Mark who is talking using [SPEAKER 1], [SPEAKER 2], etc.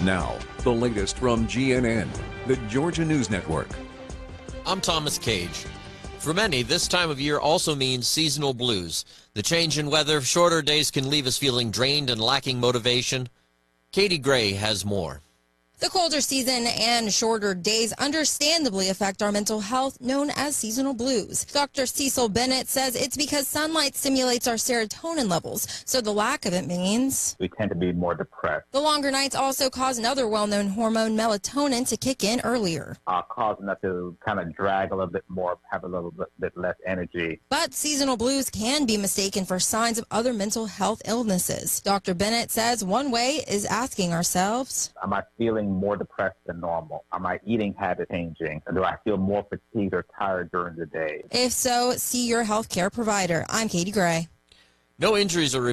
[SPEAKER 1] Now, the latest from GNN, the Georgia News Network.
[SPEAKER 2] I'm Thomas Cage. For many, this time of year also means seasonal blues. The change in weather, shorter days can leave us feeling drained and lacking motivation. Katie Gray has more.
[SPEAKER 3] The colder season and shorter days understandably affect our mental health, known as seasonal blues. Dr. Cecil Bennett says it's because sunlight stimulates our serotonin levels, so the lack of it means
[SPEAKER 4] we tend to be more depressed.
[SPEAKER 3] The longer nights also cause another well-known hormone, melatonin, to kick in earlier,
[SPEAKER 4] causing us to kind of drag a little bit more, have a little bit less energy.
[SPEAKER 3] But seasonal blues can be mistaken for signs of other mental health illnesses. Dr. Bennett says one way is asking ourselves,
[SPEAKER 4] am I feeling more depressed than normal? Are my eating habits changing? Or do I feel more fatigued or tired during the day?
[SPEAKER 3] If so, see your health care provider. I'm Katie Gray.
[SPEAKER 2] No injuries are